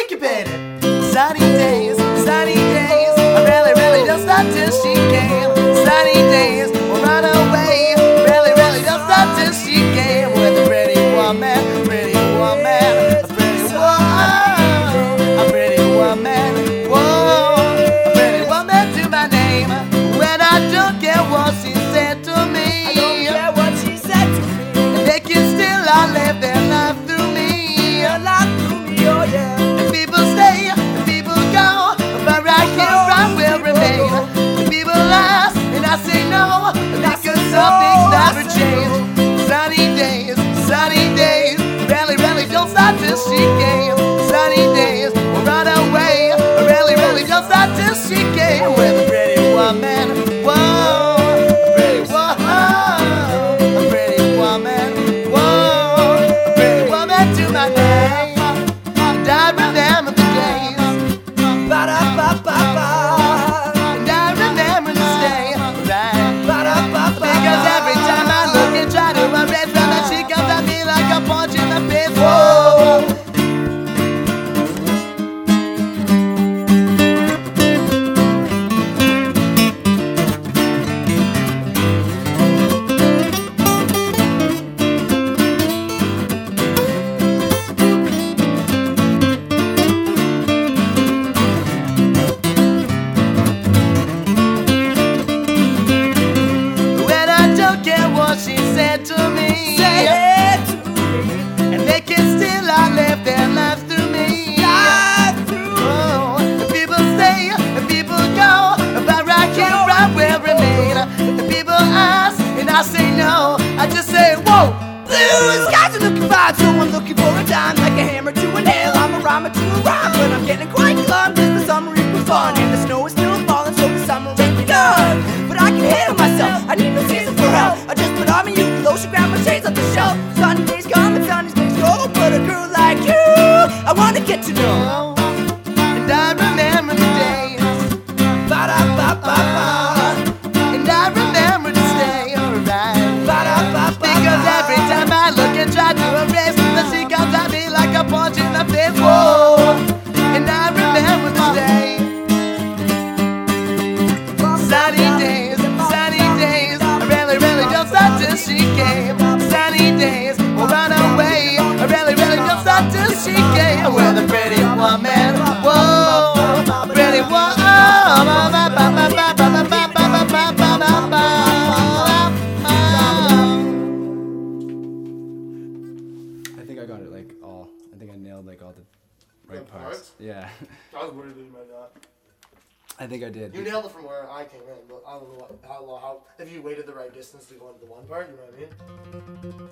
incubated. Sunny days, I really, really just not till she came. Sunny days, will run away. Really, really just not till she came. With a pretty woman, a pretty woman, a pretty woman, a pretty woman, whoa, a pretty woman to my name. When I don't care what she said to me, I don't care what she said to me. and they can still all live their life through me. A lot through me, oh yeah. The people stay, the people go, but right here I will remain. The people ask, and I say no, because some things never change. Sunny days, really, really don't stop till she came. Sunny days, will run away, really, really don't stop till she came. With a pretty woman, whoa, a pretty woman, a pretty woman, whoa, a pretty woman to my name. And I remember the days, Ba-da-ba-ba-ba. and I remember to stay right. Ba-da-ba-ba. Because every time I look and try to erase from her, she comes at me like a punch in the face. Whoa. When I don't get what she said to me, Say it to me. and they can still all live their lives through me. Life through. Oh, the people stay, the people go, but right here I will remain. The people ask, and I say no. I just say, whoa. Blue skies are looking fine, someone looking for a dime. Like a hammer to a nail, I'm a rhymer to a rhyme. But I'm getting quite glum, cause the summer equals fun. And the snow is still falling, so the summer ain't begun. But I can handle myself, I need no season for help. I just put on my youth lotion, grab my shades off the shelf. Sunny days come and sunny days go, but a girl like you, I wanna get to know. And I remember the days, Ba-da-ba-ba-ba. and I remember to stay alright. Ba-da-ba-ba-ba. Because every time I look and try to erase the she comes at me like a punch in the face. Whoa. And I remember the day. Sunny days, I really, really don't stop till she came. Sunny days, will run away. I really, really don't stop till she came. With a pretty woman, whoa, pretty I think I got it like all. I think I nailed like all the right Good parts. parts? Yeah. I was worried that you might not. I think I did. You nailed it from where I came in, but I don't know how if you waited the right distance to go into the one part, you know what I mean?